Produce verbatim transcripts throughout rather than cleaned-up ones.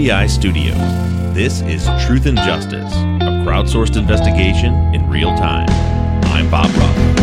B I Studios. This is Truth and Justice, a crowdsourced investigation in real time. I'm Bob Ruff.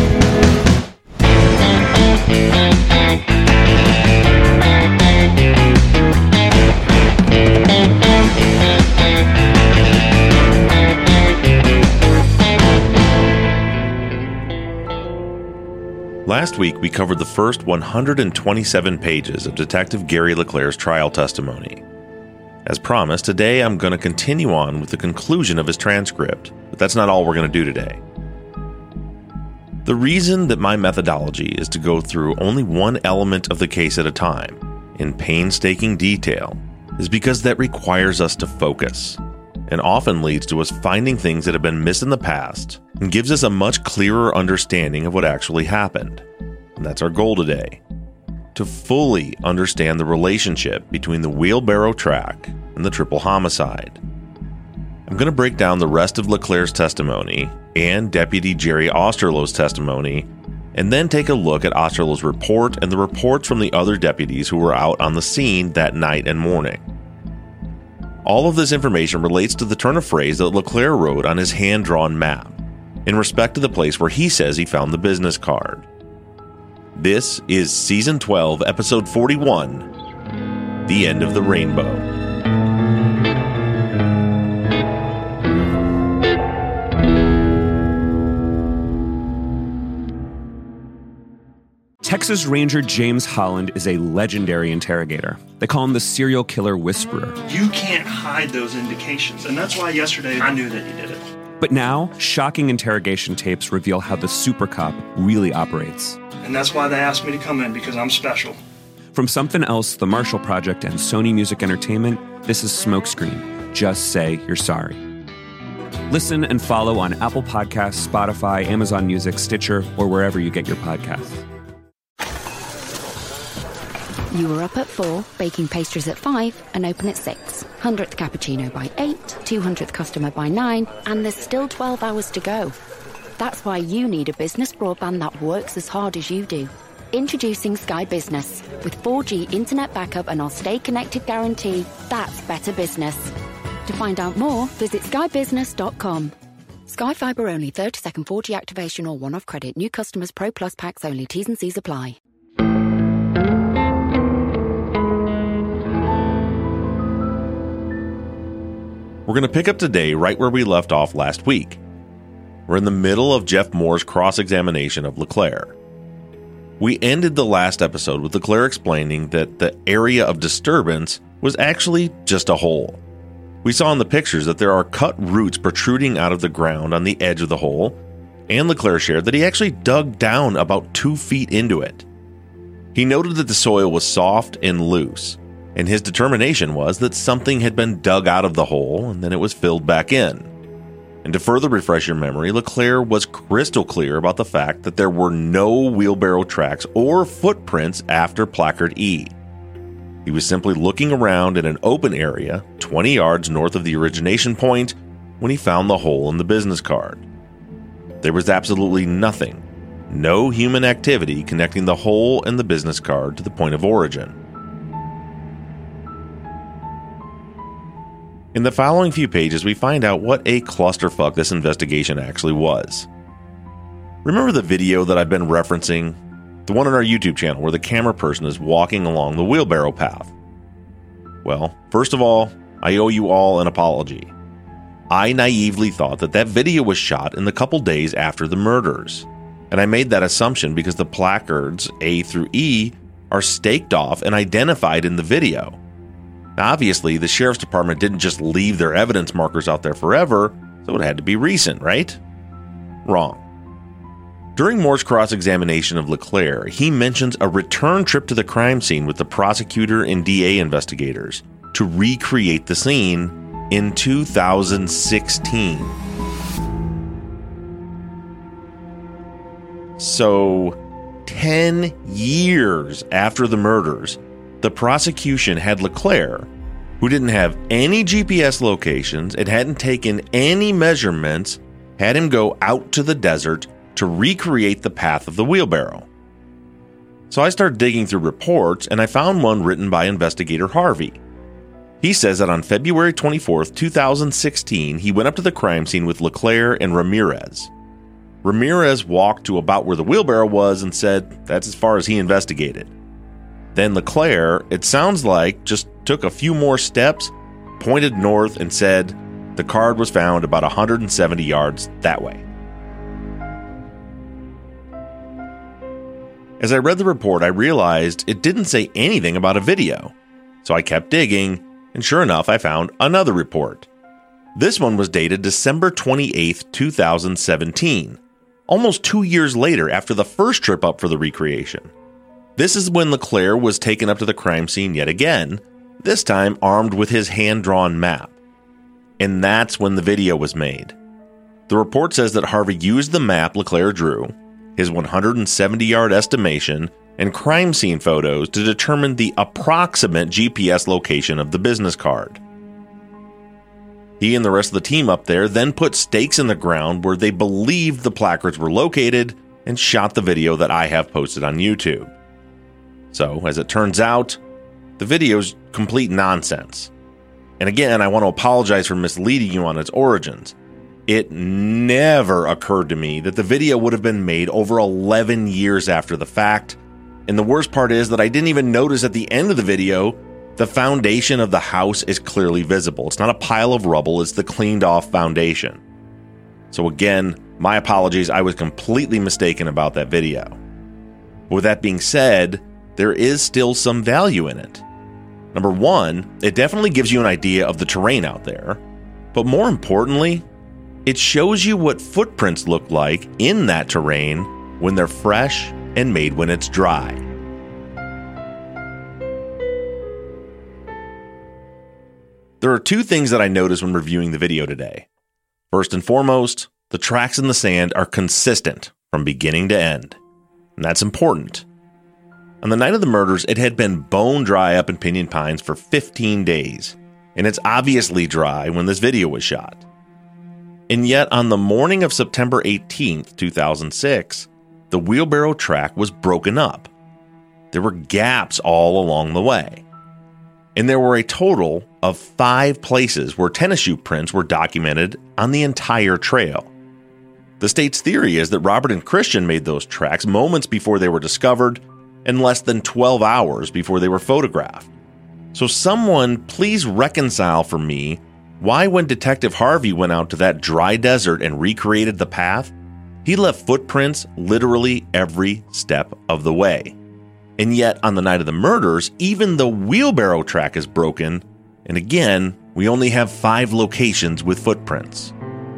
Last week, we covered the first one hundred twenty-seven pages of Detective Gary LeClaire's trial testimony. As promised, today I'm going to continue on with the conclusion of his transcript, but that's not all we're going to do today. The reason that my methodology is to go through only one element of the case at a time, in painstaking detail, is because that requires us to focus, and often leads to us finding things that have been missed in the past, and gives us a much clearer understanding of what actually happened. And that's our goal today. To fully understand the relationship between the wheelbarrow track and the triple homicide. I'm going to break down the rest of LeClaire's testimony and Deputy Jerry Osterloh's testimony, and then take a look at Osterloh's report and the reports from the other deputies who were out on the scene that night and morning. All of this information relates to the turn of phrase that LeClaire wrote on his hand-drawn map, in respect to the place where he says he found the business card. This is Season twelve, Episode forty-one, The End of the Rainbow. Texas Ranger James Holland is a legendary interrogator. They call him the serial killer whisperer. You can't hide those indications, and that's why yesterday I knew that you did it. But now, shocking interrogation tapes reveal how the super cop really operates. And that's why they asked me to come in, because I'm special. From Something Else, The Marshall Project, and Sony Music Entertainment, this is Smokescreen. Just say you're sorry. Listen and follow on Apple Podcasts, Spotify, Amazon Music, Stitcher, or wherever you get your podcasts. You were up at four, baking pastries at five, and open at six. hundredth cappuccino by eight, two hundredth customer by nine, and there's still twelve hours to go. That's why you need a business broadband that works as hard as you do. Introducing Sky Business. With four G internet backup and our stay connected guarantee, that's better business. To find out more, visit sky business dot com. Sky Fibre only, thirty second four G activation or one-off credit. New customers, Pro Plus packs only. T's and C's apply. We're going to pick up today right where we left off last week. We're in the middle of Jeff Moore's cross-examination of LeClaire. We ended the last episode with LeClaire explaining that the area of disturbance was actually just a hole. We saw in the pictures that there are cut roots protruding out of the ground on the edge of the hole, and LeClaire shared that he actually dug down about two feet into it. He noted that the soil was soft and loose, and his determination was that something had been dug out of the hole and then it was filled back in. And to further refresh your memory, LeClaire was crystal clear about the fact that there were no wheelbarrow tracks or footprints after placard E. He was simply looking around in an open area, twenty yards north of the origination point, when he found the hole in the business card. There was absolutely nothing, no human activity connecting the hole in the business card to the point of origin. In the following few pages, we find out what a clusterfuck this investigation actually was. Remember the video that I've been referencing? The one on our YouTube channel where the camera person is walking along the wheelbarrow path? Well, first of all, I owe you all an apology. I naively thought that that video was shot in the couple days after the murders, and I made that assumption because the placards A through E are staked off and identified in the video. Now, obviously, the sheriff's department didn't just leave their evidence markers out there forever, so it had to be recent, right? Wrong. During Moore's cross-examination of LeClaire, he mentions a return trip to the crime scene with the prosecutor and D A investigators to recreate the scene in two thousand sixteen. So, ten years after the murders, the prosecution had LeClaire, who didn't have any G P S locations and hadn't taken any measurements, had him go out to the desert to recreate the path of the wheelbarrow. So I started digging through reports, and I found one written by investigator Harvey. He says that on February twenty-fourth, two thousand sixteen, he went up to the crime scene with LeClaire and Ramirez. Ramirez walked to about where the wheelbarrow was and said that's as far as he investigated. Then LeClaire, it sounds like, just took a few more steps, pointed north, and said the card was found about one hundred seventy yards that way. As I read the report, I realized it didn't say anything about a video. So I kept digging, and sure enough, I found another report. This one was dated December twenty-eighth, two thousand seventeen, almost two years later after the first trip up for the recreation. This is when LeClaire was taken up to the crime scene yet again, this time armed with his hand-drawn map. And that's when the video was made. The report says that Harvey used the map LeClaire drew, his one hundred seventy yard estimation, and crime scene photos to determine the approximate G P S location of the business card. He and the rest of the team up there then put stakes in the ground where they believed the placards were located and shot the video that I have posted on YouTube. So, as it turns out, the video's complete nonsense. And again, I want to apologize for misleading you on its origins. It never occurred to me that the video would have been made over eleven years after the fact. And the worst part is that I didn't even notice at the end of the video, the foundation of the house is clearly visible. It's not a pile of rubble, it's the cleaned off foundation. So again, my apologies, I was completely mistaken about that video. But with that being said, there is still some value in it. Number one, it definitely gives you an idea of the terrain out there. But more importantly, it shows you what footprints look like in that terrain when they're fresh and made when it's dry. There are two things that I noticed when reviewing the video today. First and foremost, the tracks in the sand are consistent from beginning to end. And that's important. On the night of the murders, it had been bone dry up in Pinyon Pines for fifteen days. And it's obviously dry when this video was shot. And yet, on the morning of September eighteenth, two thousand six, the wheelbarrow track was broken up. There were gaps all along the way. And there were a total of five places where tennis shoe prints were documented on the entire trail. The state's theory is that Robert and Christian made those tracks moments before they were discovered and less than twelve hours before they were photographed. So someone please reconcile for me why when Detective Harvey went out to that dry desert and recreated the path, he left footprints literally every step of the way. And yet, on the night of the murders, even the wheelbarrow track is broken, and again, we only have five locations with footprints.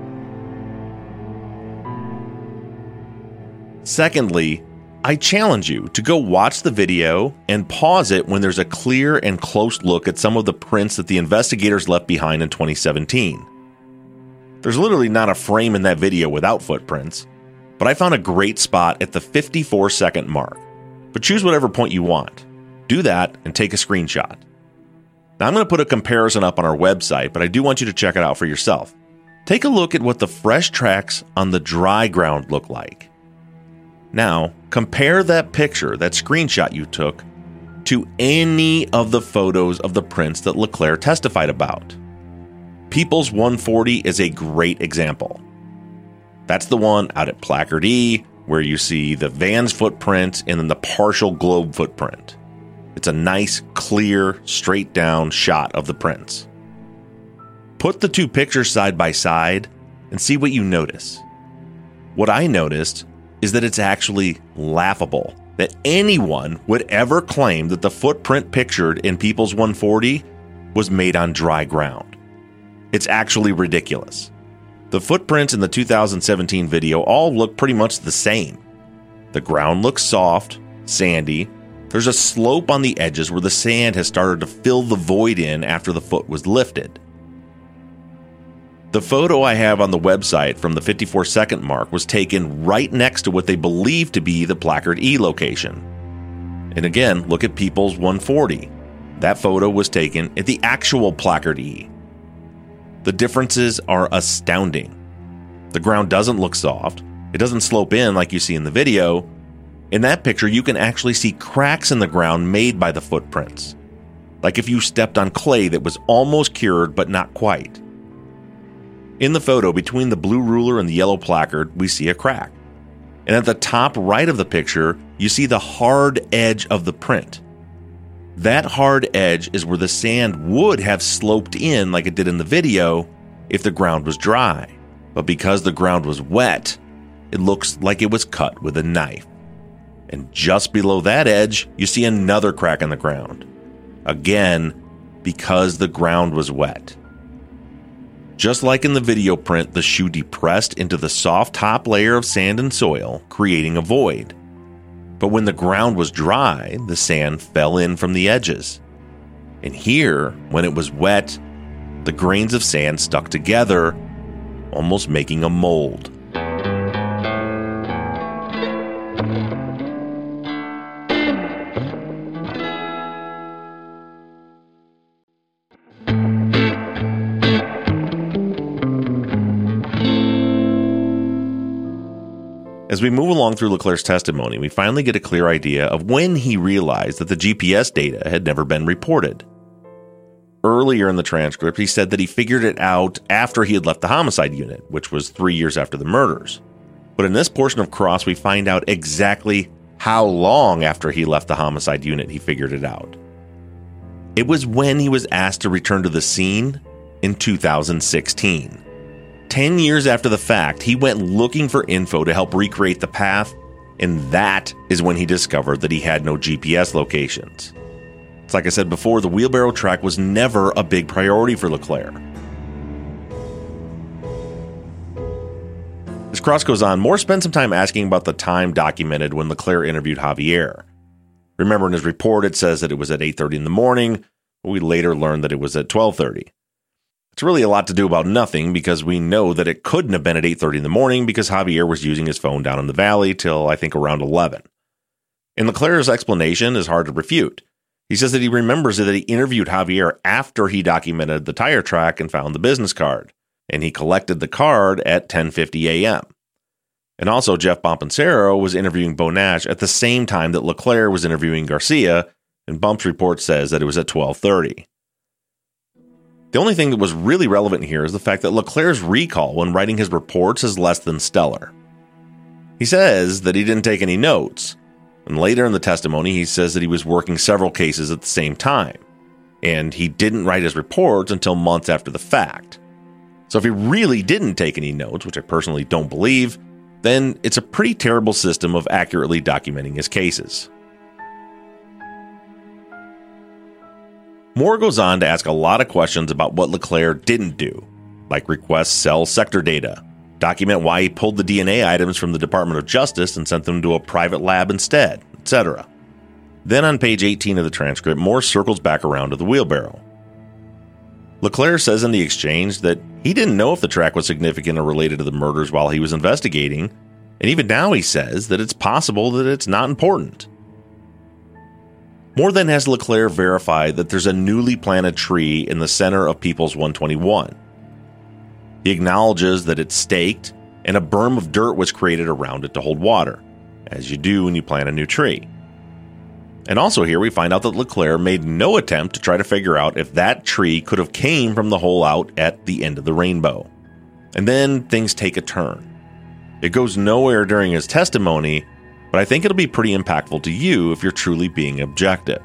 Secondly, I challenge you to go watch the video and pause it when there's a clear and close look at some of the prints that the investigators left behind in twenty seventeen. There's literally not a frame in that video without footprints, but I found a great spot at the fifty-four second mark. But choose whatever point you want. Do that and take a screenshot. Now I'm going to put a comparison up on our website, but I do want you to check it out for yourself. Take a look at what the fresh tracks on the dry ground look like. Now, compare that picture, that screenshot you took, to any of the photos of the prints that LeClaire testified about. People's one forty is a great example. That's the one out at Placard E, where you see the van's footprint and then the partial globe footprint. It's a nice, clear, straight down shot of the prints. Put the two pictures side by side and see what you notice. What I noticed is that it's actually laughable that anyone would ever claim that the footprint pictured in People's one forty was made on dry ground. It's actually ridiculous. The footprints in the two thousand seventeen video all look pretty much the same. The ground looks soft, sandy. There's a slope on the edges where the sand has started to fill the void in after the foot was lifted. The photo I have on the website from the fifty-four second mark was taken right next to what they believe to be the Placard E location. And again, look at People's one forty. That photo was taken at the actual Placard E. The differences are astounding. The ground doesn't look soft. It doesn't slope in like you see in the video. In that picture, you can actually see cracks in the ground made by the footprints. like if you stepped on clay that was almost cured but not quite. In the photo, between the blue ruler and the yellow placard, we see a crack. And at the top right of the picture, you see the hard edge of the print. That hard edge is where the sand would have sloped in like it did in the video if the ground was dry. But because the ground was wet, it looks like it was cut with a knife. And just below that edge, you see another crack in the ground. Again, because the ground was wet. Just like in the video print, the shoe depressed into the soft top layer of sand and soil, creating a void. But when the ground was dry, the sand fell in from the edges. And here, when it was wet, the grains of sand stuck together, almost making a mold. As we move along through Leclerc's testimony, we finally get a clear idea of when he realized that the G P S data had never been reported. Earlier in the transcript, he said that he figured it out after he had left the homicide unit, which was three years after the murders. But in this portion of Cross, we find out exactly how long after he left the homicide unit he figured it out. It was when he was asked to return to the scene in two thousand sixteen. Ten years after the fact, he went looking for info to help recreate the path, and that is when he discovered that he had no G P S locations. It's like I said before, the wheelbarrow track was never a big priority for Leclerc. As Cross goes on, Moore spent some time asking about the time documented when Leclerc interviewed Javier. Remember, in his report, it says that it was at eight thirty in the morning, but we later learned that it was at twelve thirty. It's really a lot to do about nothing because we know that it couldn't have been at eight thirty in the morning because Javier was using his phone down in the valley till I think around eleven. And Leclerc's explanation is hard to refute. He says that he remembers that he interviewed Javier after he documented the tire track and found the business card, and he collected the card at ten fifty a.m. And also Jeff Bompancero was interviewing Bo Nash at the same time that Leclerc was interviewing Garcia, and Bump's report says that it was at twelve thirty. The only thing that was really relevant here is the fact that Leclerc's recall when writing his reports is less than stellar. He says that he didn't take any notes, and later in the testimony he says that he was working several cases at the same time, and he didn't write his reports until months after the fact. So if he really didn't take any notes, which I personally don't believe, then it's a pretty terrible system of accurately documenting his cases. Moore goes on to ask a lot of questions about what Leclerc didn't do, like request cell sector data, document why he pulled the D N A items from the Department of Justice and sent them to a private lab instead, et cetera. Then on page eighteen of the transcript, Moore circles back around to the wheelbarrow. Leclerc says in the exchange that he didn't know if the track was significant or related to the murders while he was investigating, and even now he says that it's possible that it's not important. Moore then has Leclerc verify that there's a newly planted tree in the center of Peoples one twenty-one. He acknowledges that it's staked and a berm of dirt was created around it to hold water, as you do when you plant a new tree. And also here we find out that Leclerc made no attempt to try to figure out if that tree could have came from the hole out at the end of the rainbow. And then things take a turn. It goes nowhere during his testimony, but I think it'll be pretty impactful to you if you're truly being objective.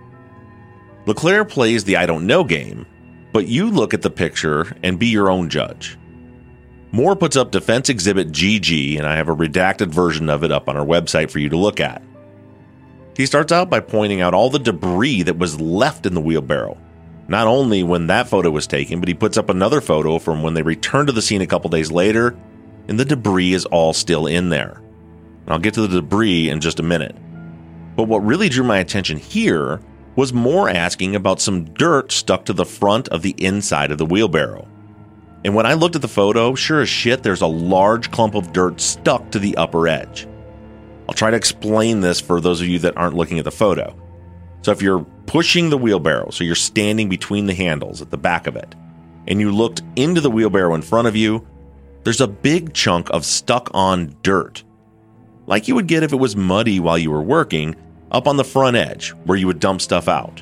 Leclerc plays the I don't know game, but you look at the picture and be your own judge. Moore puts up Defense Exhibit G G, and I have a redacted version of it up on our website for you to look at. He starts out by pointing out all the debris that was left in the wheelbarrow, not only when that photo was taken, but he puts up another photo from when they returned to the scene a couple days later, and the debris is all still in there. I'll get to the debris in just a minute. But what really drew my attention here was Moore asking about some dirt stuck to the front of the inside of the wheelbarrow. And when I looked at the photo, sure as shit, there's a large clump of dirt stuck to the upper edge. I'll try to explain this for those of you that aren't looking at the photo. So if you're pushing the wheelbarrow, so you're standing between the handles at the back of it, and you looked into the wheelbarrow in front of you, there's a big chunk of stuck-on dirt, like you would get if it was muddy while you were working, up on the front edge where you would dump stuff out,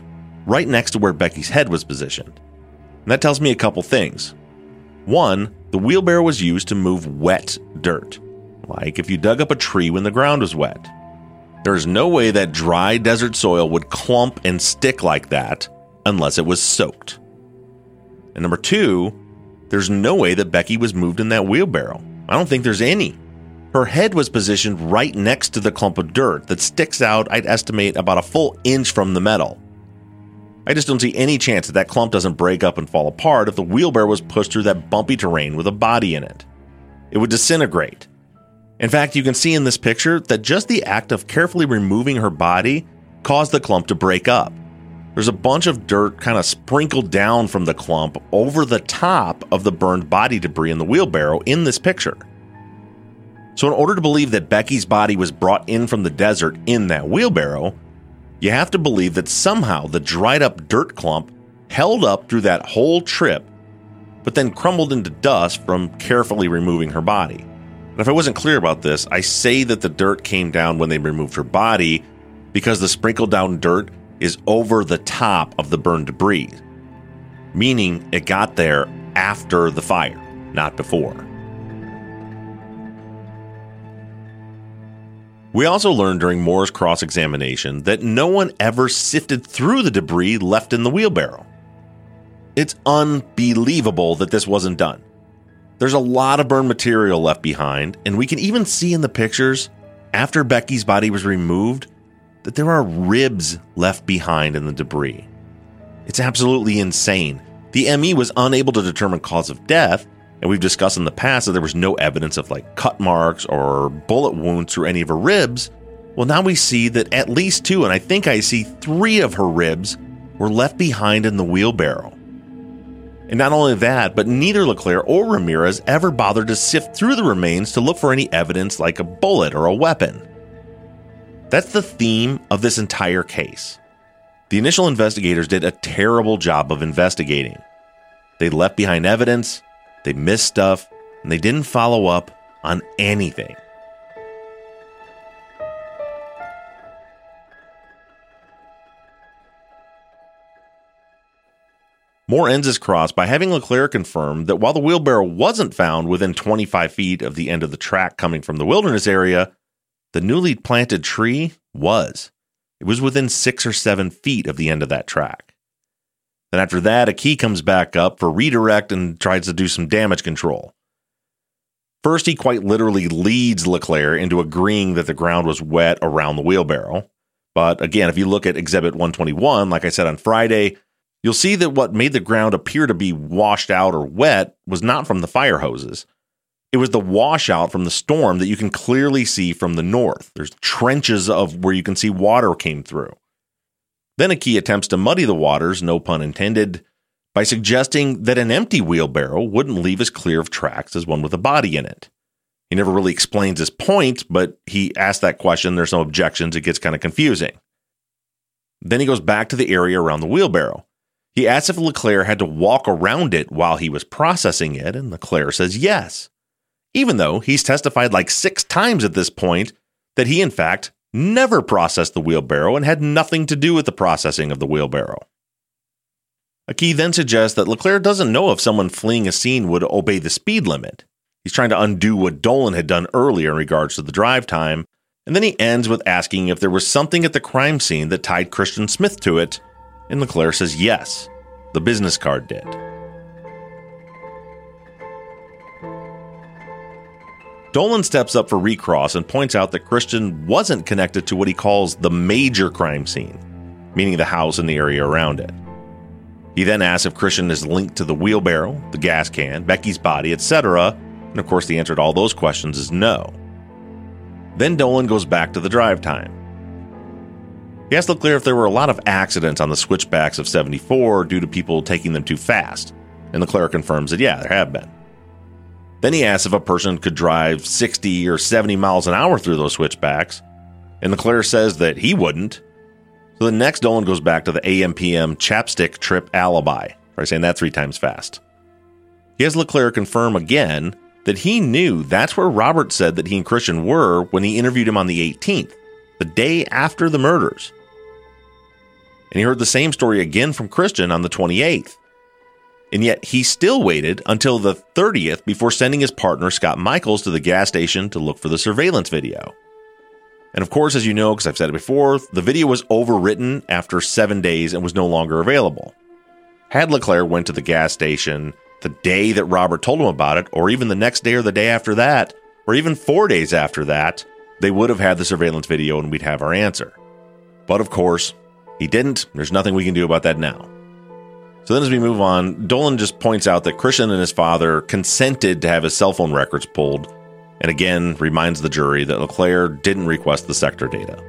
right next to where Becky's head was positioned. And that tells me a couple things. One, the wheelbarrow was used to move wet dirt, like if you dug up a tree when the ground was wet. There is no way that dry desert soil would clump and stick like that unless it was soaked. And number two, there's no way that Becky was moved in that wheelbarrow. I don't think there's any. Her head was positioned right next to the clump of dirt that sticks out, I'd estimate, about a full inch from the metal. I just don't see any chance that that clump doesn't break up and fall apart if the wheelbarrow was pushed through that bumpy terrain with a body in it. It would disintegrate. In fact, you can see in this picture that just the act of carefully removing her body caused the clump to break up. There's a bunch of dirt kind of sprinkled down from the clump over the top of the burned body debris in the wheelbarrow in this picture. So in order to believe that Becky's body was brought in from the desert in that wheelbarrow, you have to believe that somehow the dried up dirt clump held up through that whole trip, but then crumbled into dust from carefully removing her body. And if I wasn't clear about this, I say that the dirt came down when they removed her body because the sprinkled down dirt is over the top of the burned debris, meaning it got there after the fire, not before. We also learned during Moore's cross-examination that no one ever sifted through the debris left in the wheelbarrow. It's unbelievable that this wasn't done. There's a lot of burned material left behind, and we can even see in the pictures, after Becky's body was removed, that there are ribs left behind in the debris. It's absolutely insane. The M E was unable to determine cause of death, and we've discussed in the past that there was no evidence of like cut marks or bullet wounds through any of her ribs. Well, now we see that at least two, and I think I see three of her ribs were left behind in the wheelbarrow. And not only that, but neither LeClaire or Ramirez ever bothered to sift through the remains to look for any evidence like a bullet or a weapon. That's the theme of this entire case. The initial investigators did a terrible job of investigating. They left behind evidence, they missed stuff, and they didn't follow up on anything. Moore ends his cross by having LeClaire confirm that while the wheelbarrow wasn't found within twenty-five feet of the end of the track coming from the wilderness area, the newly planted tree was. It was within six or seven feet of the end of that track. Then after that, a key comes back up for redirect and tries to do some damage control. First, he quite literally leads LeClaire into agreeing that the ground was wet around the wheelbarrow. But again, if you look at Exhibit one twenty-one, like I said on Friday, you'll see that what made the ground appear to be washed out or wet was not from the fire hoses. It was the washout from the storm that you can clearly see from the north. There's trenches of where you can see water came through. Then Aki attempts to muddy the waters, no pun intended, by suggesting that an empty wheelbarrow wouldn't leave as clear of tracks as one with a body in it. He never really explains his point, but he asked that question. There's no objections. It gets kind of confusing. Then he goes back to the area around the wheelbarrow. He asks if LeClaire had to walk around it while he was processing it, and LeClaire says yes, even though he's testified like six times at this point that he, in fact, never processed the wheelbarrow and had nothing to do with the processing of the wheelbarrow. Aki then suggests that LeClaire doesn't know if someone fleeing a scene would obey the speed limit. He's trying to undo what Dolan had done earlier in regards to the drive time, and then he ends with asking if there was something at the crime scene that tied Christian Smith to it, and LeClaire says yes, the business card did. Dolan steps up for recross and points out that Christian wasn't connected to what he calls the major crime scene, meaning the house and the area around it. He then asks if Christian is linked to the wheelbarrow, the gas can, Becky's body, et cetera, and of course the answer to all those questions is no. Then Dolan goes back to the drive time. He asks LeClaire if there were a lot of accidents on the switchbacks of seventy-four due to people taking them too fast, and LeClaire confirms that yeah, there have been. Then he asks if a person could drive sixty or seventy miles an hour through those switchbacks, and LeClaire says that he wouldn't. So the next Dolan goes back to the A M P M chapstick trip alibi, by saying that three times fast. He has LeClaire confirm again that he knew that's where Robert said that he and Christian were when he interviewed him on the eighteenth, the day after the murders. And he heard the same story again from Christian on the twenty-eighth. And yet he still waited until the thirtieth before sending his partner Scott Michaels to the gas station to look for the surveillance video. And of course, as you know, because I've said it before, the video was overwritten after seven days and was no longer available. Had LeClaire went to the gas station the day that Robert told him about it, or even the next day or the day after that, or even four days after that, they would have had the surveillance video and we'd have our answer. But of course, he didn't. There's nothing we can do about that now. So then as we move on, Dolan just points out that Christian and his father consented to have his cell phone records pulled, and again reminds the jury that LeClaire didn't request the sector data.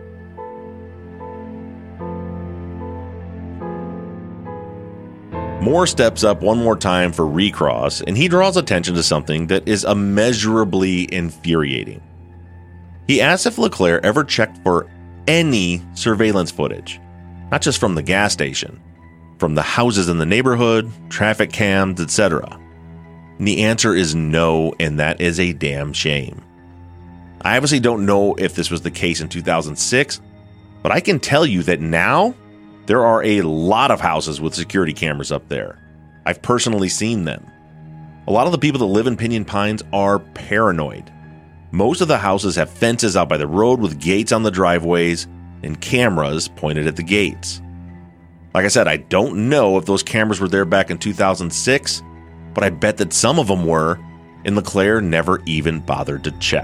Moore steps up one more time for recross, and he draws attention to something that is immeasurably infuriating. He asks if LeClaire ever checked for any surveillance footage, not just from the gas station, from the houses in the neighborhood, traffic cams, et cetera. And the answer is no, and that is a damn shame. I obviously don't know if this was the case in two thousand six, but I can tell you that now there are a lot of houses with security cameras up there. I've personally seen them. A lot of the people that live in Pinyon Pines are paranoid. Most of the houses have fences out by the road with gates on the driveways and cameras pointed at the gates. Like I said, I don't know if those cameras were there back in two thousand six, but I bet that some of them were, and LeClaire never even bothered to check.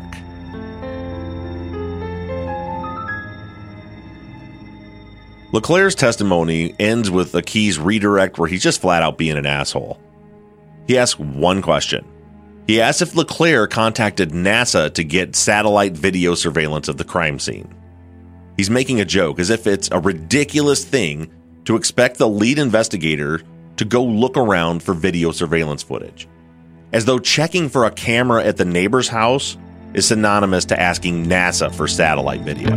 LeClaire's testimony ends with a Keyes redirect where he's just flat out being an asshole. He asks one question. He asks if LeClaire contacted NASA to get satellite video surveillance of the crime scene. He's making a joke as if it's a ridiculous thing to expect the lead investigator to go look around for video surveillance footage. As though checking for a camera at the neighbor's house is synonymous to asking NASA for satellite video.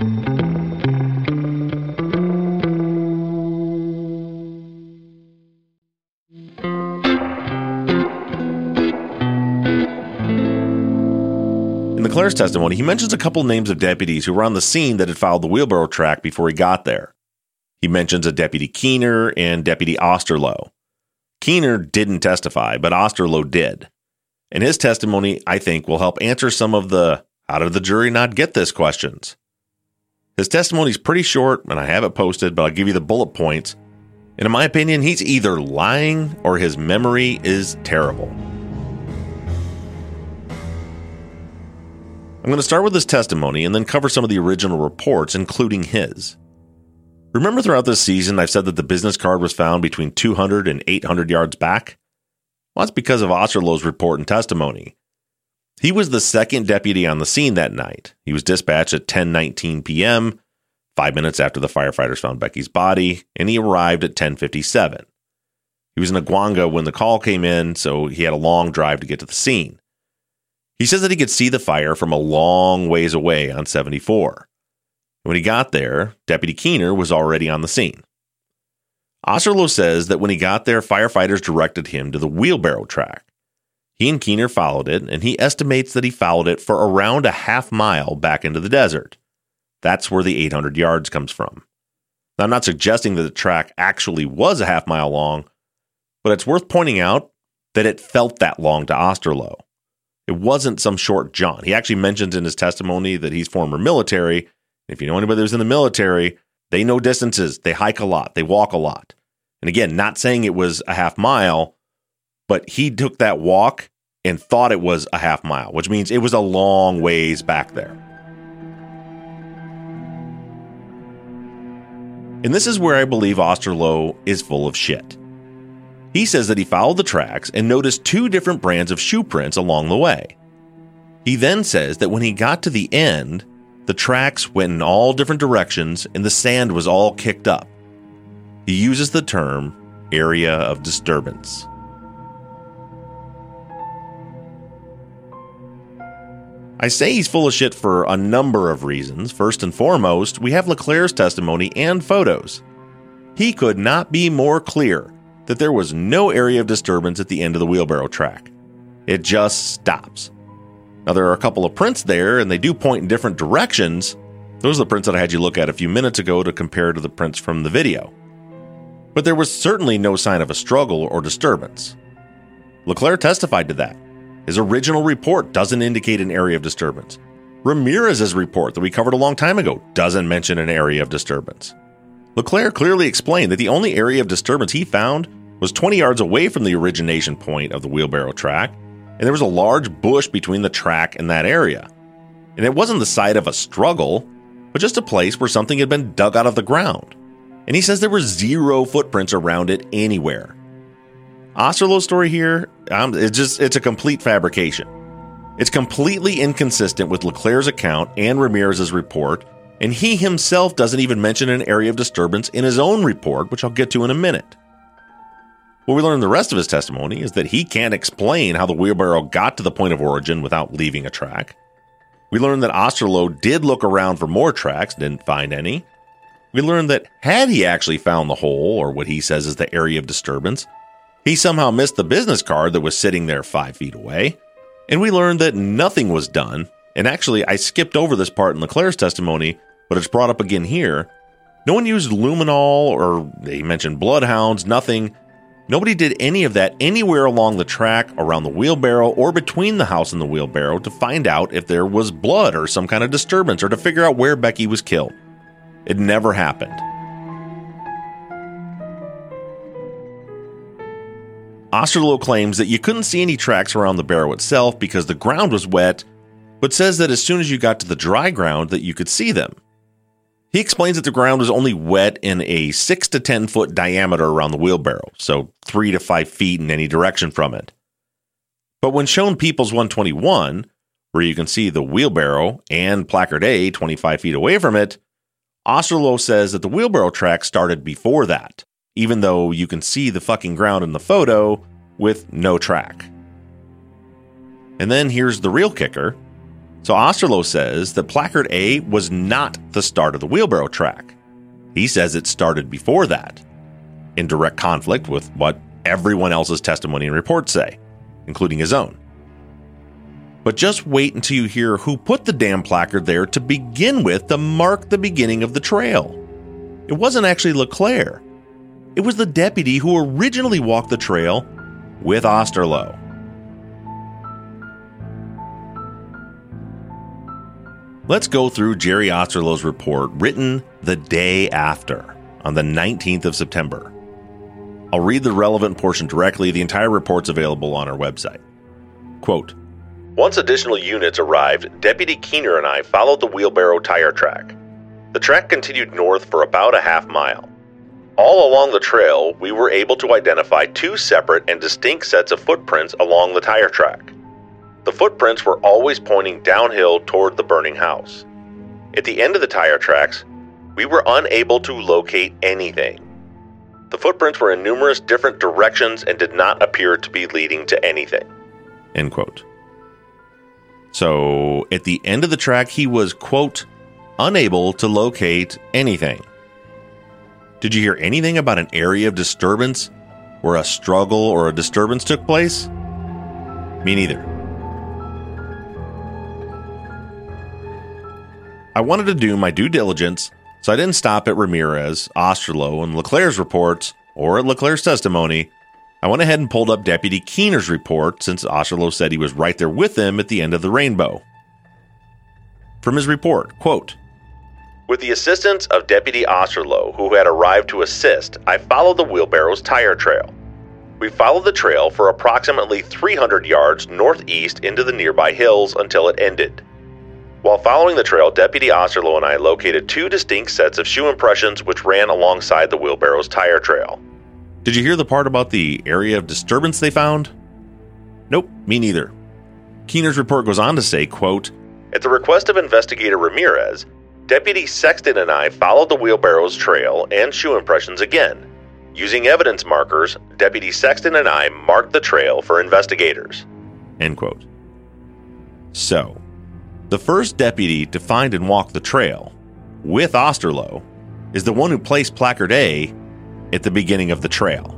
In LeClaire's testimony, he mentions a couple names of deputies who were on the scene that had followed the wheelbarrow track before he got there. He mentions a Deputy Keener and Deputy Osterloh. Keener didn't testify, but Osterloh did. And his testimony, I think, will help answer some of the how did the jury not get this questions. His testimony is pretty short, and I have it posted, but I'll give you the bullet points. And in my opinion, he's either lying or his memory is terrible. I'm going to start with his testimony and then cover some of the original reports, including his. Remember throughout this season, I've said that the business card was found between two hundred and eight hundred yards back? Well, that's because of Osterloh's report and testimony. He was the second deputy on the scene that night. He was dispatched at ten nineteen p.m., five minutes after the firefighters found Becky's body, and he arrived at ten fifty-seven. He was in Aguanga when the call came in, so he had a long drive to get to the scene. He says that he could see the fire from a long ways away on seventy-four. When he got there, Deputy Keener was already on the scene. Osterloh says that when he got there, firefighters directed him to the wheelbarrow track. He and Keener followed it, and he estimates that he followed it for around a half mile back into the desert. That's where the eight hundred yards comes from. Now, I'm not suggesting that the track actually was a half mile long, but it's worth pointing out that it felt that long to Osterloh. It wasn't some short jaunt. He actually mentions in his testimony that he's former military. If you know anybody who's in the military, they know distances. They hike a lot. They walk a lot. And again, not saying it was a half mile, but he took that walk and thought it was a half mile, which means it was a long ways back there. And this is where I believe Osterloh is full of shit. He says that he followed the tracks and noticed two different brands of shoe prints along the way. He then says that when he got to the end, the tracks went in all different directions and the sand was all kicked up. He uses the term area of disturbance. I say he's full of shit for a number of reasons. First and foremost, we have LeClaire's testimony and photos. He could not be more clear that there was no area of disturbance at the end of the wheelbarrow track. It just stops. Now, there are a couple of prints there, and they do point in different directions, Those are the prints that I had you look at a few minutes ago to compare to the prints from the video. But there was certainly no sign of a struggle or disturbance. Leclerc testified to that. His original report doesn't indicate an area of disturbance. Ramirez's report that we covered a long time ago doesn't mention an area of disturbance. Leclerc clearly explained that the only area of disturbance he found was twenty yards away from the origination point of the wheelbarrow track, and there was a large bush between the track and that area. And it wasn't the site of a struggle, but just a place where something had been dug out of the ground. And he says there were zero footprints around it anywhere. Osterloh's story here, um, it's just it's a complete fabrication. It's completely inconsistent with Leclerc's account and Ramirez's report, and he himself doesn't even mention an area of disturbance in his own report, which I'll get to in a minute. What we learn in the rest of his testimony is that he can't explain how the wheelbarrow got to the point of origin without leaving a track. We learned that Osterloh did look around for more tracks, didn't find any. We learned that had he actually found the hole, or what he says is the area of disturbance, he somehow missed the business card that was sitting there five feet away. And we learned that nothing was done. And actually, I skipped over this part in Leclerc's testimony, but it's brought up again here. No one used luminol, or they mentioned bloodhounds, nothing. Nobody did any of that anywhere along the track, around the wheelbarrow, or between the house and the wheelbarrow to find out if there was blood or some kind of disturbance, or to figure out where Becky was killed. It never happened. Osterloh claims that you couldn't see any tracks around the barrow itself because the ground was wet, but says that as soon as you got to the dry ground that you could see them. He explains that the ground was only wet in a six to ten foot diameter around the wheelbarrow, so three to five feet in any direction from it. But when shown Peoples one twenty-one, where you can see the wheelbarrow and placard A twenty-five feet away from it, Osterloh says that the wheelbarrow track started before that, even though you can see the fucking ground in the photo with no track. And then here's the real kicker. So Osterloh says that placard A was not the start of the wheelbarrow track. He says it started before that, in direct conflict with what everyone else's testimony and reports say, including his own. But just wait until you hear who put the damn placard there to begin with to mark the beginning of the trail. It wasn't actually Leclerc. It was the deputy who originally walked the trail with Osterloh. Let's go through Jerry Osterloh's report written the day after, on the nineteenth of September. I'll read the relevant portion directly. The entire report's available on our website. Quote, "Once additional units arrived, Deputy Keener and I followed the wheelbarrow tire track. The track continued north for about a half mile. All along the trail, we were able to identify two separate and distinct sets of footprints along the tire track. The footprints were always pointing downhill toward the burning house. At the end of the tire tracks, we were unable to locate anything. The footprints were in numerous different directions and did not appear to be leading to anything." End quote. So, at the end of the track, he was, quote, unable to locate anything. Did you hear anything about an area of disturbance where a struggle or a disturbance took place? Me neither. I wanted to do my due diligence, so I didn't stop at Ramirez, Osterloh, and Leclerc's reports, or at Leclerc's testimony. I went ahead and pulled up Deputy Keener's report, since Osterloh said he was right there with him at the end of the rainbow. From his report, quote, "With the assistance of Deputy Osterloh, who had arrived to assist, I followed the wheelbarrow's tire trail. We followed the trail for approximately three hundred yards northeast into the nearby hills until it ended. While following the trail, Deputy Osterloh and I located two distinct sets of shoe impressions which ran alongside the wheelbarrow's tire trail." Did you hear the part about the area of disturbance they found? Nope, me neither. Keener's report goes on to say, quote, "At the request of Investigator Ramirez, Deputy Sexton and I followed the wheelbarrow's trail and shoe impressions again. Using evidence markers, Deputy Sexton and I marked the trail for investigators." End quote. So, the first deputy to find and walk the trail, with Osterloh, is the one who placed placard A at the beginning of the trail.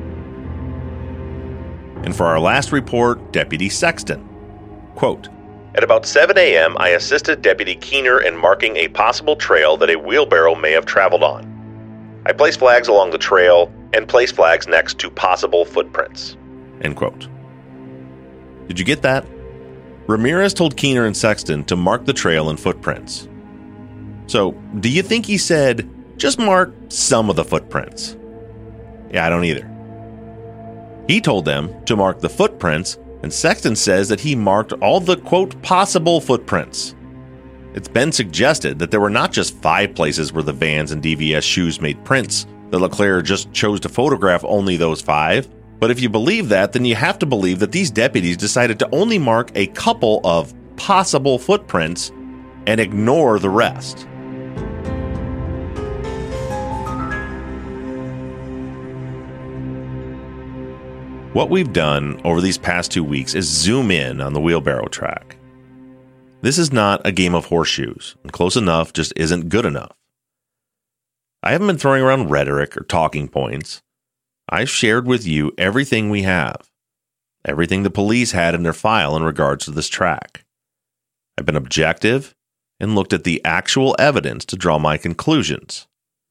And for our last report, Deputy Sexton, quote, At about seven a.m., I assisted Deputy Keener in marking a possible trail that a wheelbarrow may have traveled on. I placed flags along the trail and placed flags next to possible footprints." End quote. Did you get that? Ramirez told Keener and Sexton to mark the trail and footprints. So, do you think he said, just mark some of the footprints? Yeah, I don't either. He told them to mark the footprints, and Sexton says that he marked all the, quote, possible footprints. It's been suggested that there were not just five places where the Vans and D V S shoes made prints, that LeClaire just chose to photograph only those five. But if you believe that, then you have to believe that these deputies decided to only mark a couple of possible footprints and ignore the rest. What we've done over these past two weeks is zoom in on the wheelbarrow track. This is not a game of horseshoes, and close enough just isn't good enough. I haven't been throwing around rhetoric or talking points. I've shared with you everything we have, everything the police had in their file in regards to this track. I've been objective and looked at the actual evidence to draw my conclusions.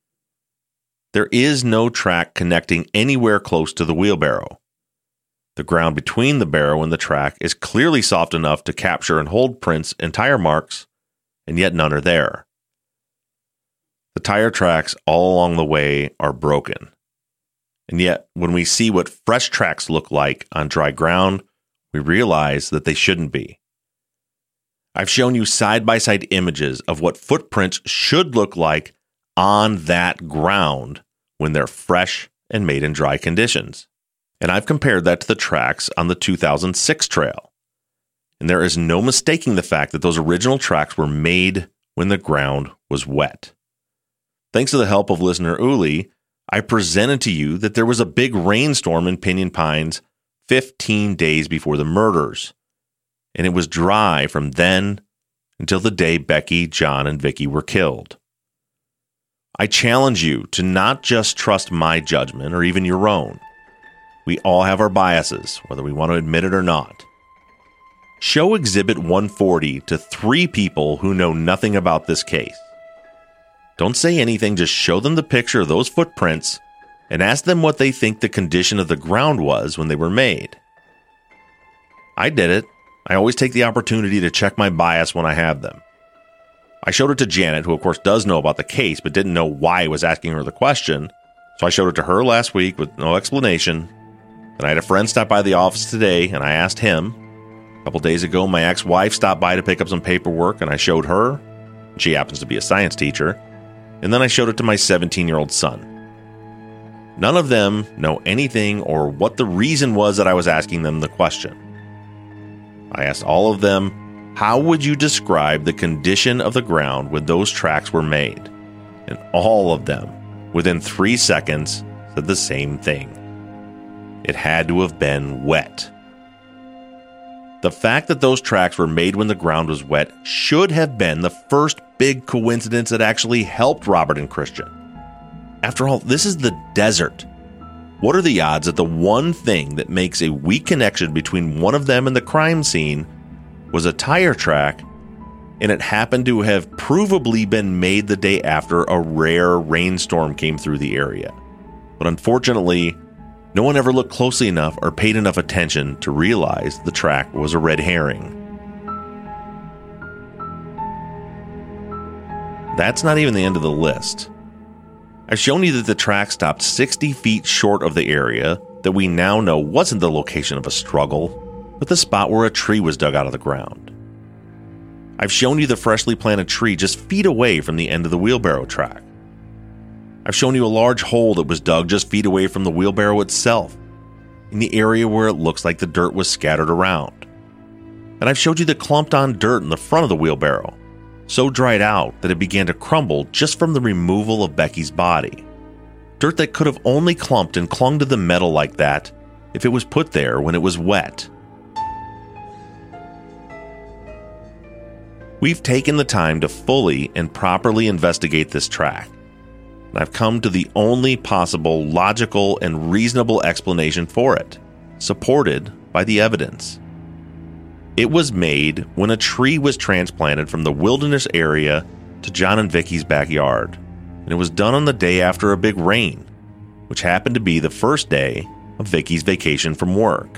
There is no track connecting anywhere close to the wheelbarrow. The ground between the barrow and the track is clearly soft enough to capture and hold prints and tire marks, and yet none are there. The tire tracks all along the way are broken. And yet, when we see what fresh tracks look like on dry ground, we realize that they shouldn't be. I've shown you side-by-side images of what footprints should look like on that ground when they're fresh and made in dry conditions. And I've compared that to the tracks on the two thousand six trail. And there is no mistaking the fact that those original tracks were made when the ground was wet. Thanks to the help of listener Uli, I presented to you that there was a big rainstorm in Pinyon Pines fifteen days before the murders, and it was dry from then until the day Becky, John, and Vicky were killed. I challenge you to not just trust my judgment or even your own. We all have our biases, whether we want to admit it or not. Show Exhibit one forty to three people who know nothing about this case. Don't say anything, just show them the picture of those footprints and ask them what they think the condition of the ground was when they were made. I did it. I always take the opportunity to check my bias when I have them. I showed it to Janet, who of course does know about the case, but didn't know why I was asking her the question. So I showed it to her last week with no explanation. Then I had a friend stop by the office today, and I asked him. A couple days ago, my ex-wife stopped by to pick up some paperwork, and I showed her. She happens to be a science teacher. And then I showed it to my seventeen-year-old son. None of them know anything or what the reason was that I was asking them the question. I asked all of them, how would you describe the condition of the ground when those tracks were made? And all of them, within three seconds, said the same thing. It had to have been wet. The fact that those tracks were made when the ground was wet should have been the first big coincidence that actually helped Robert and Christian. After all, this is the desert. What are the odds that the one thing that makes a weak connection between one of them and the crime scene was a tire track, and it happened to have provably been made the day after a rare rainstorm came through the area? But unfortunately, no one ever looked closely enough or paid enough attention to realize the track was a red herring. That's not even the end of the list. I've shown you that the track stopped sixty feet short of the area that we now know wasn't the location of a struggle, but the spot where a tree was dug out of the ground. I've shown you the freshly planted tree just feet away from the end of the wheelbarrow track. I've shown you a large hole that was dug just feet away from the wheelbarrow itself, in the area where it looks like the dirt was scattered around. And I've showed you the clumped on dirt in the front of the wheelbarrow, so dried out that it began to crumble just from the removal of Becky's body. Dirt that could have only clumped and clung to the metal like that if it was put there when it was wet. We've taken the time to fully and properly investigate this track, and I've come to the only possible logical and reasonable explanation for it, supported by the evidence. It was made when a tree was transplanted from the wilderness area to John and Vicky's backyard, and it was done on the day after a big rain, which happened to be the first day of Vicky's vacation from work.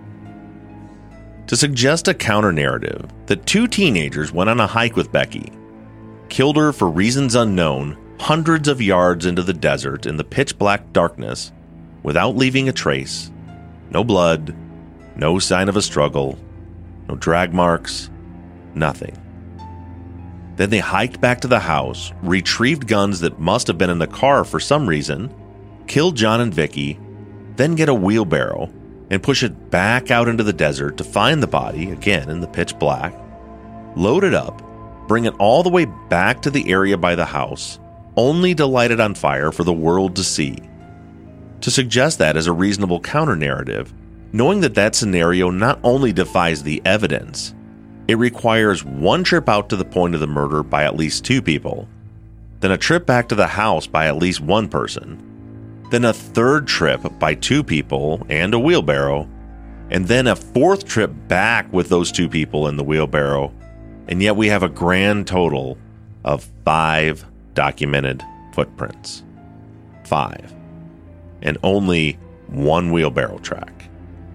To suggest a counter-narrative that two teenagers went on a hike with Becky, killed her for reasons unknown hundreds of yards into the desert in the pitch-black darkness without leaving a trace, no blood, no sign of a struggle, no drag marks, nothing. Then they hiked back to the house, retrieved guns that must have been in the car for some reason, killed John and Vicky, then get a wheelbarrow and push it back out into the desert to find the body, again in the pitch black, load it up, bring it all the way back to the area by the house, only to light it on fire for the world to see. To suggest that as a reasonable counter-narrative, knowing that that scenario not only defies the evidence, it requires one trip out to the point of the murder by at least two people, then a trip back to the house by at least one person, then a third trip by two people and a wheelbarrow, and then a fourth trip back with those two people in the wheelbarrow, and yet we have a grand total of five documented footprints. Five. And only one wheelbarrow track.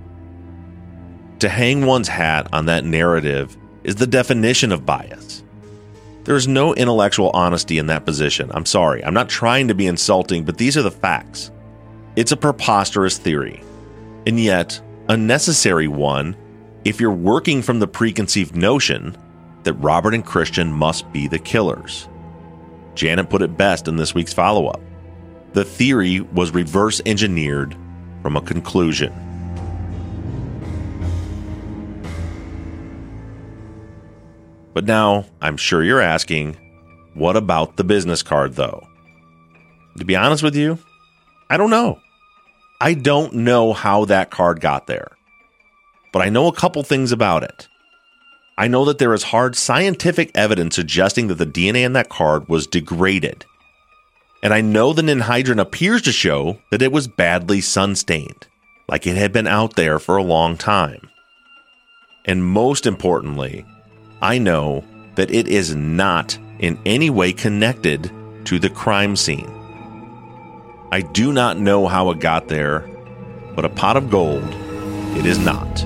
To hang one's hat on that narrative is the definition of bias. There's no intellectual honesty in that position. I'm sorry, I'm not trying to be insulting, but these are the facts. It's a preposterous theory, and yet a necessary one if you're working from the preconceived notion that Robert and Christian must be the killers. Janet put it best in this week's follow-up. The theory was reverse engineered from a conclusion. But now, I'm sure you're asking, what about the business card, though? To be honest with you, I don't know. I don't know how that card got there. But I know a couple things about it. I know that there is hard scientific evidence suggesting that the D N A in that card was degraded. And I know the ninhydrin appears to show that it was badly sun-stained, like it had been out there for a long time. And most importantly, I know that it is not in any way connected to the crime scene. I do not know how it got there, but a pot of gold, it is not.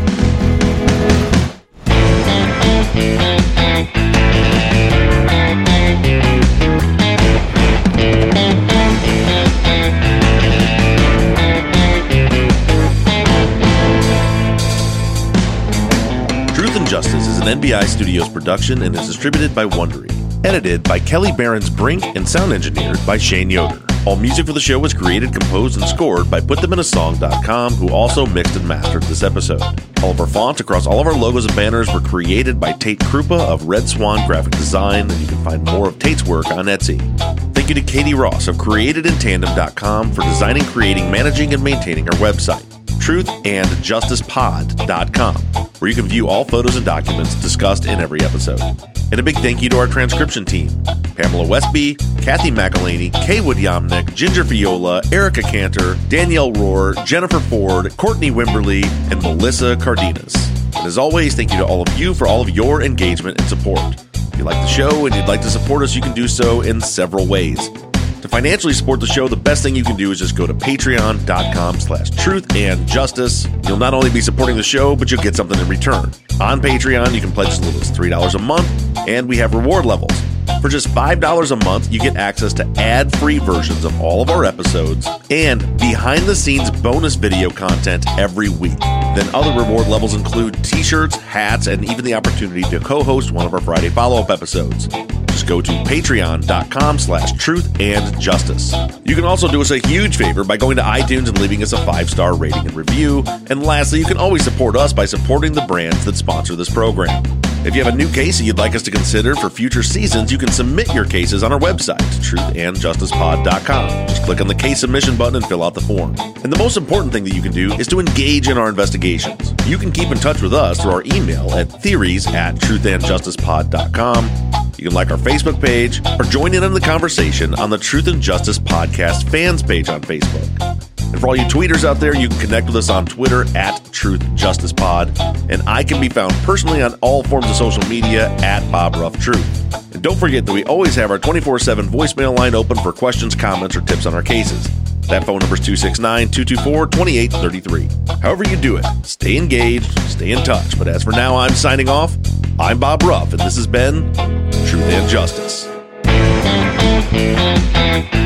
Truth and Justice is an N B I Studios production and is distributed by Wondery. Edited by Kelly Behrens-Brink and sound engineered by Shane Yoder. All music for the show was created, composed, and scored by put them in a song dot com, who also mixed and mastered this episode. All of our fonts across all of our logos and banners were created by Tate Krupa of Red Swan Graphic Design, and you can find more of Tate's work on Etsy. Thank you to Katie Ross of created in tandem dot com for designing, creating, managing, and maintaining our website. truth and justice pod dot com, where you can view all photos and documents discussed in every episode. And a big thank you to our transcription team: Pamela Westby, Kathy McElhaney, Kaywood Yomnick, Ginger Viola, Erica Cantor, Danielle Rohr, Jennifer Ford, Courtney Wimberly, and Melissa Cardenas. And as always, thank you to all of you for all of your engagement and support. If you like the show and you'd like to support us, you can do so in several ways. To financially support the show, the best thing you can do is just go to patreon dot com slash truth and justice. You'll not only be supporting the show, but you'll get something in return. On Patreon, you can pledge as little as three dollars a month, and we have reward levels. For just five dollars a month, you get access to ad-free versions of all of our episodes and behind-the-scenes bonus video content every week. Then other reward levels include t-shirts, hats, and even the opportunity to co-host one of our Friday follow-up episodes. Just go to patreon dot com slash truth and justice. You can also do us a huge favor by going to iTunes and leaving us a five-star rating and review. And lastly, you can always support us by supporting the brands that sponsor this program. If you have a new case that you'd like us to consider for future seasons, you can submit your cases on our website, truth and justice pod dot com. Just click on the case submission button and fill out the form. And the most important thing that you can do is to engage in our investigations. You can keep in touch with us through our email at theories at truth and justice pod dot com. You can like our Facebook page or join in on the conversation on the Truth and Justice Podcast fans page on Facebook. And for all you tweeters out there, you can connect with us on Twitter at Truth Justice Pod. And I can be found personally on all forms of social media at Bob Ruff Truth. And don't forget that we always have our twenty-four seven voicemail line open for questions, comments, or tips on our cases. That phone number is two six nine, two two four, two eight three three. However you do it, stay engaged, stay in touch. But as for now, I'm signing off. I'm Bob Ruff, and this has been Truth and Justice.